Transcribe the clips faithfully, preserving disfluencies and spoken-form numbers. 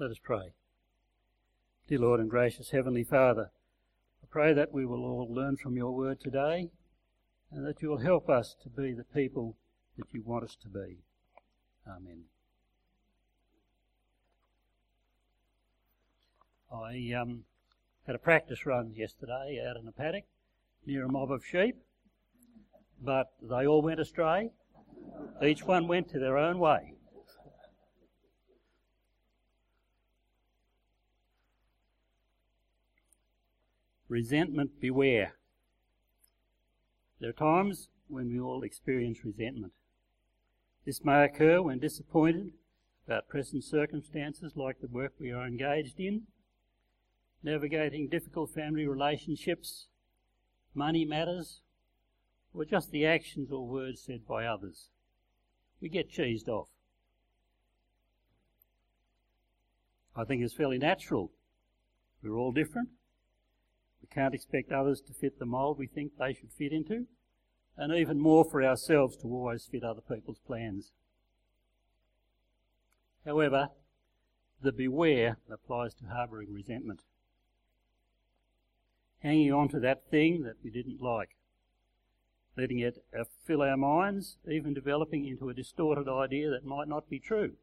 Let us pray. Dear Lord and gracious Heavenly Father, I pray that we will all learn from your word today and that you will help us to be the people that you want us to be. Amen. I um, had a practice run yesterday out in a paddock near a mob of sheep, but they all went astray. Each one went to their own way. Resentment, beware. There are times when we all experience resentment. This may occur when disappointed about present circumstances like the work we are engaged in, navigating difficult family relationships, money matters, or just the actions or words said by others. We get cheesed off. I think it's fairly natural. We're all different. We can't expect others to fit the mould we think they should fit into, and even more for ourselves to always fit other people's plans. However, the beware applies to harbouring resentment. Hanging on to that thing that we didn't like, letting it uh, fill our minds, even developing into a distorted idea that might not be true.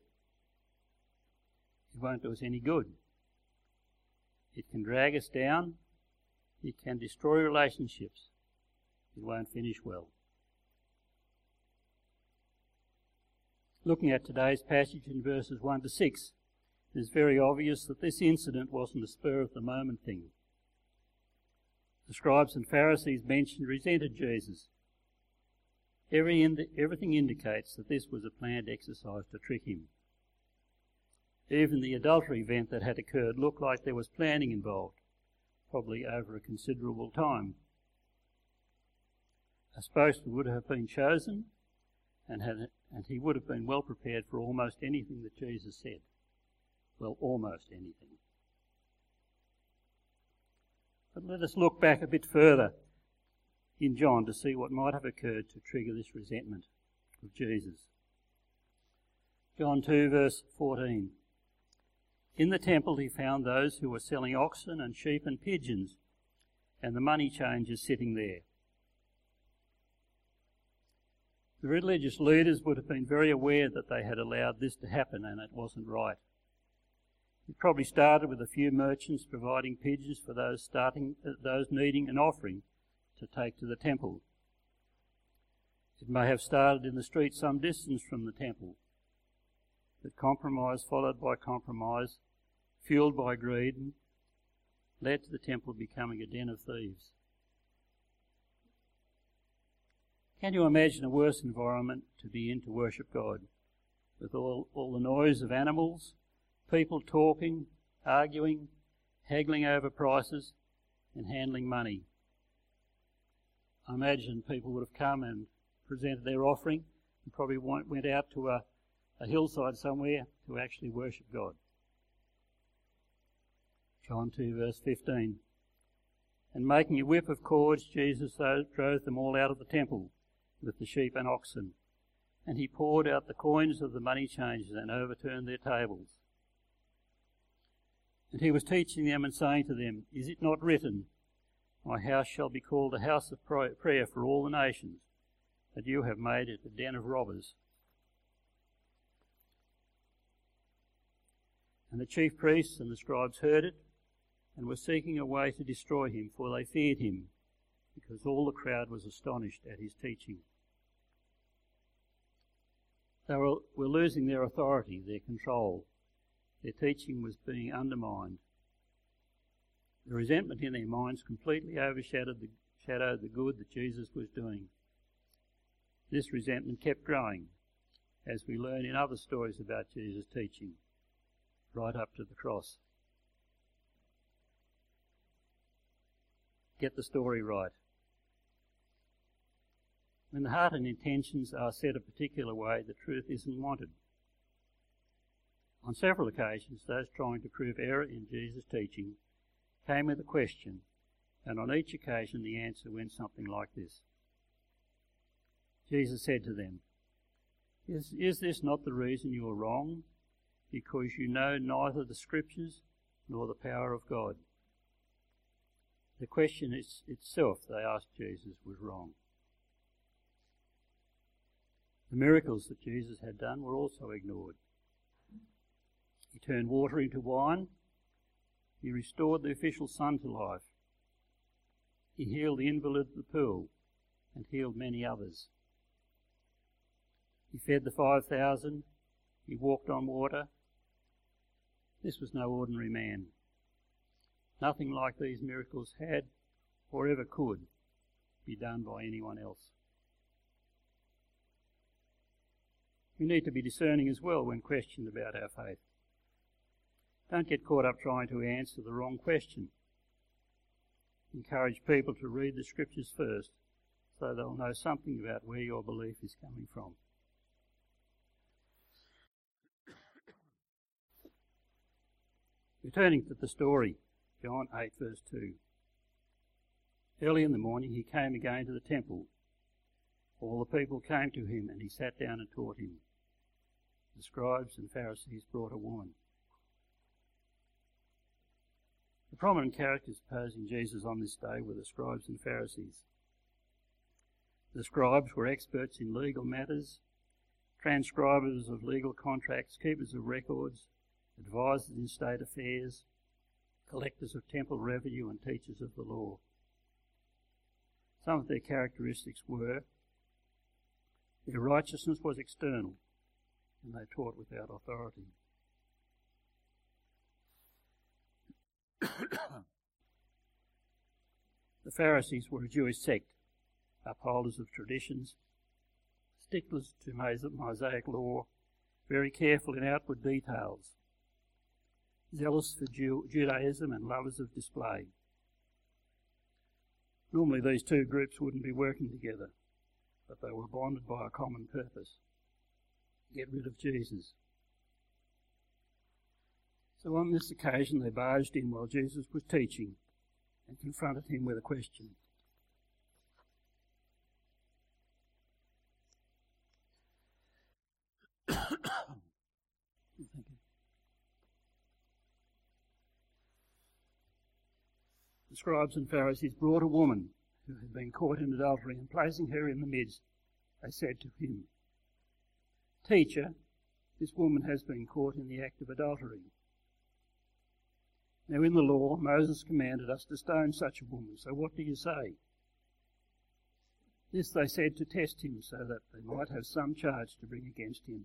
It won't do us any good. It can drag us down. It can destroy relationships. It won't finish well. Looking at today's passage in verses one to six, it is very obvious that this incident wasn't a spur-of-the-moment thing. The scribes and Pharisees mentioned resented Jesus. Every indi- everything indicates that this was a planned exercise to trick him. Even the adultery event that had occurred looked like there was planning involved, probably over a considerable time. A spokesman would have been chosen, and, had, and he would have been well prepared for almost anything that Jesus said. Well, almost anything. But let us look back a bit further in John to see what might have occurred to trigger this resentment of Jesus. John two, verse fourteen. In the temple he found those who were selling oxen and sheep and pigeons, and the money changers sitting there. The religious leaders would have been very aware that they had allowed this to happen and it wasn't right. It probably started with a few merchants providing pigeons for those starting, uh, those needing an offering to take to the temple. It may have started in the street some distance from the temple, but compromise followed by compromise, fueled by greed, led to the temple becoming a den of thieves. Can you imagine a worse environment to be in to worship God, with all, all the noise of animals, people talking, arguing, haggling over prices, and handling money? I imagine people would have come and presented their offering and probably went out to a, a hillside somewhere to actually worship God. John two, verse fifteen. And making a whip of cords, Jesus drove them all out of the temple with the sheep and oxen, and he poured out the coins of the money changers and overturned their tables. And he was teaching them and saying to them, Is it not written, My house shall be called a house of prayer for all the nations, but you have made it a den of robbers? And the chief priests and the scribes heard it, and were seeking a way to destroy him, for they feared him, because all the crowd was astonished at his teaching. They were, were losing their authority, their control. Their teaching was being undermined. The resentment in their minds completely overshadowed the, shadowed the good that Jesus was doing. This resentment kept growing, as we learn in other stories about Jesus' teaching, right up to the cross. Get the story right. When the heart and intentions are set a particular way, the truth isn't wanted. On several occasions, those trying to prove error in Jesus' teaching came with a question, and on each occasion the answer went something like this. Jesus said to them, Is, is this not the reason you are wrong? because you know neither the Scriptures nor the power of God. The question is, itself, they asked Jesus, was wrong. The miracles that Jesus had done were also ignored. He turned water into wine. He restored the official son to life. He healed the invalid at the pool and healed many others. He fed the five thousand. He walked on water. This was no ordinary man. Nothing like these miracles had or ever could be done by anyone else. We need to be discerning as well when questioned about our faith. Don't get caught up trying to answer the wrong question. Encourage people to read the Scriptures first so they'll know something about where your belief is coming from. Returning to the story, John eight verse two. Early in the morning he came again to the temple. All the people came to him and he sat down and taught him. The scribes and Pharisees brought a woman. The prominent characters opposing Jesus on this day were the scribes and Pharisees. The scribes were experts in legal matters, transcribers of legal contracts, keepers of records, advisors in state affairs, collectors of temple revenue and teachers of the law. Some of their characteristics were their righteousness was external and they taught without authority. The Pharisees were a Jewish sect, upholders of traditions, sticklers to Mosaic law, very careful in outward details, zealous for Jew- Judaism and lovers of display. Normally these two groups wouldn't be working together, but they were bonded by a common purpose: get rid of Jesus. So on this occasion they barged in while Jesus was teaching and confronted him with a question. The scribes and Pharisees brought a woman who had been caught in adultery, and placing her in the midst, they said to him, "Teacher, this woman has been caught in the act of adultery. Now in the law, Moses commanded us to stone such a woman, so what do you say?" This they said to test him, so that they might have some charge to bring against him.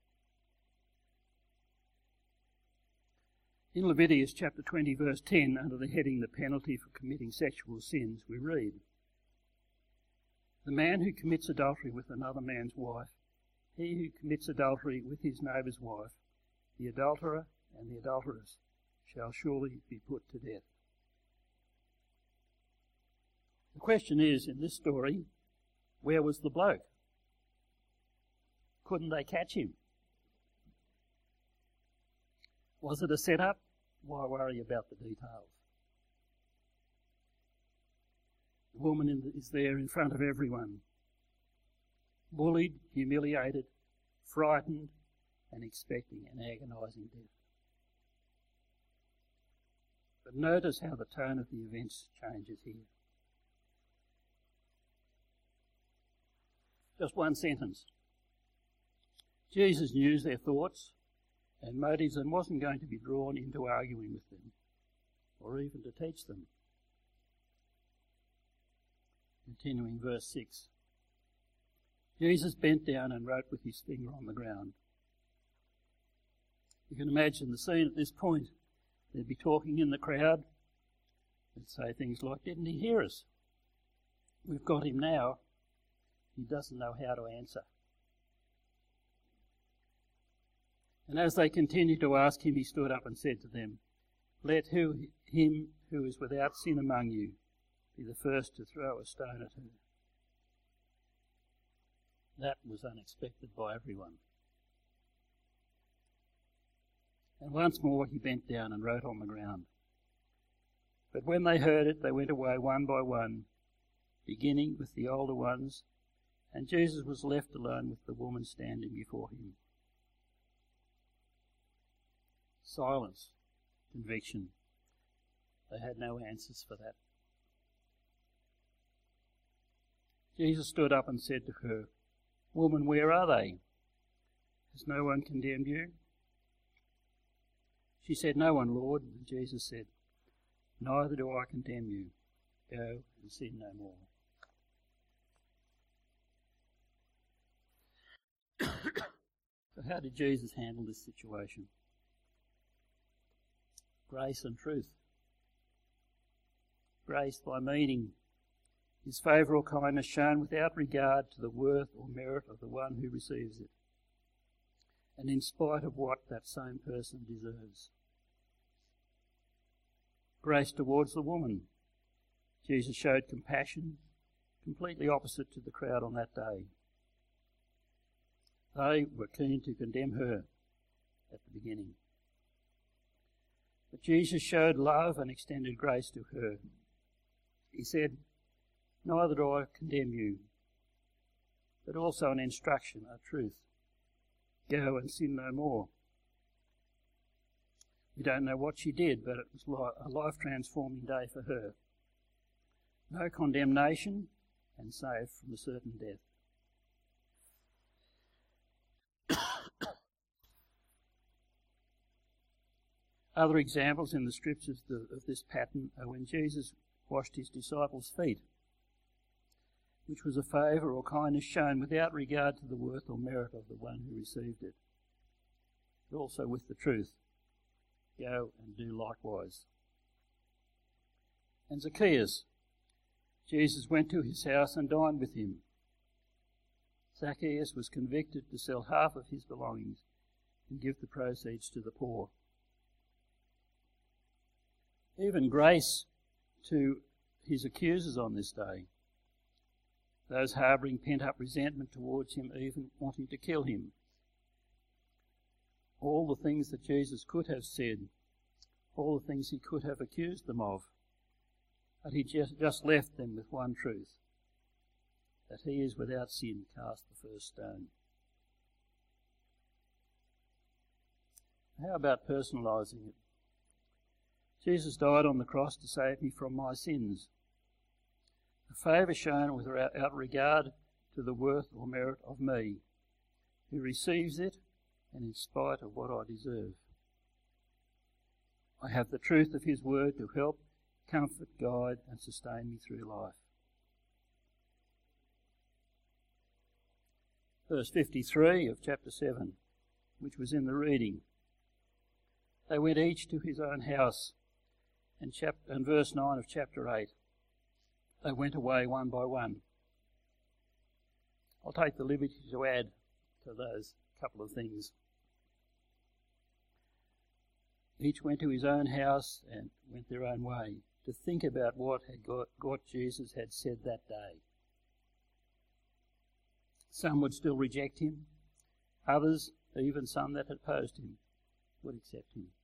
In Leviticus chapter twenty verse ten, under the heading "The Penalty for Committing Sexual Sins," we read, "The man who commits adultery with another man's wife, he who commits adultery with his neighbour's wife, the adulterer and the adulteress, shall surely be put to death." The question is, in this story, where was the bloke? Couldn't they catch him? Was it a set-up? Why worry about the details? The woman in the, is there in front of everyone, bullied, humiliated, frightened, and expecting an agonising death. But notice how the tone of the events changes here. Just one sentence. Jesus knew their thoughts and motives and wasn't going to be drawn into arguing with them or even to teach them. Continuing verse six. Jesus bent down and wrote with his finger on the ground. You can imagine the scene at this point. They'd be talking in the crowd. They'd say things like, "Didn't he hear us? We've got him now. He doesn't know how to answer." And as they continued to ask him, he stood up and said to them, "Let who, him who is without sin among you be the first to throw a stone at her." That was unexpected by everyone. And once more he bent down and wrote on the ground. But when they heard it, they went away one by one, beginning with the older ones, and Jesus was left alone with the woman standing before him. silence, conviction. They had no answers for that. Jesus stood up and said to her, "Woman, where are they? Has no one condemned you?" She said, "No one, Lord." And Jesus said, "Neither do I condemn you. Go and sin no more." So how did Jesus handle this situation? Grace and truth. Grace by meaning His favour or kindness shown without regard to the worth or merit of the one who receives it, and in spite of what that same person deserves. Grace towards the woman. Jesus showed compassion, completely opposite to the crowd on that day. They were keen to condemn her at the beginning. But Jesus showed love and extended grace to her. He said, "Neither do I condemn you," but also an instruction, a truth. Go and sin no more. We don't know what she did, but it was a life-transforming day for her. No condemnation and saved from a certain death. Other examples in the scriptures of this pattern are when Jesus washed his disciples' feet, which was a favour or kindness shown without regard to the worth or merit of the one who received it, but also with the truth. Go and do likewise. And Zacchaeus, Jesus went to his house and dined with him. Zacchaeus was convicted to sell half of his belongings and give the proceeds to the poor. Even grace to his accusers on this day, those harbouring pent-up resentment towards him, even wanting to kill him. All the things that Jesus could have said, all the things he could have accused them of, but he just, just left them with one truth, that he is without sin, cast the first stone. How about personalising it? Jesus died on the cross to save me from my sins. A favour shown without regard to the worth or merit of me, who receives it and in spite of what I deserve. I have the truth of his word to help, comfort, guide and sustain me through life. Verse fifty-three of chapter seven, which was in the reading. They went each to his own house, and, chap- and verse nine of chapter eight. They went away one by one. I'll take the liberty to add to those couple of things. Each went to his own house and went their own way to think about what had got, what Jesus had said that day. Some would still reject him. Others, even some that opposed him, would accept him.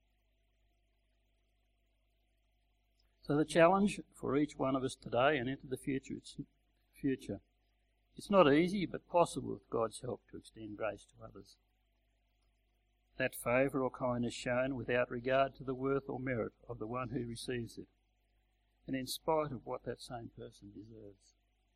So the challenge for each one of us today and into the future, it's future, it's not easy but possible with God's help to extend grace to others. That favour or kindness shown without regard to the worth or merit of the one who receives it, and in spite of what that same person deserves.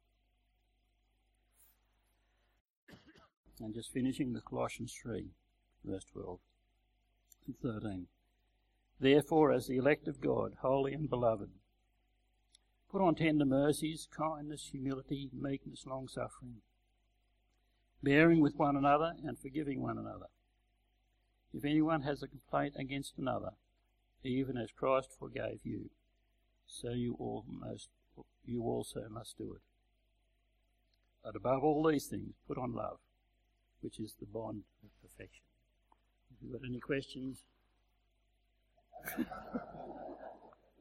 And just finishing with Colossians three, verse twelve and thirteen. Therefore, as the elect of God, holy and beloved, put on tender mercies, kindness, humility, meekness, long-suffering, bearing with one another and forgiving one another. If anyone has a complaint against another, even as Christ forgave you, so you almost you also must do it. But above all these things, put on love, which is the bond of perfection. Have you got any questions?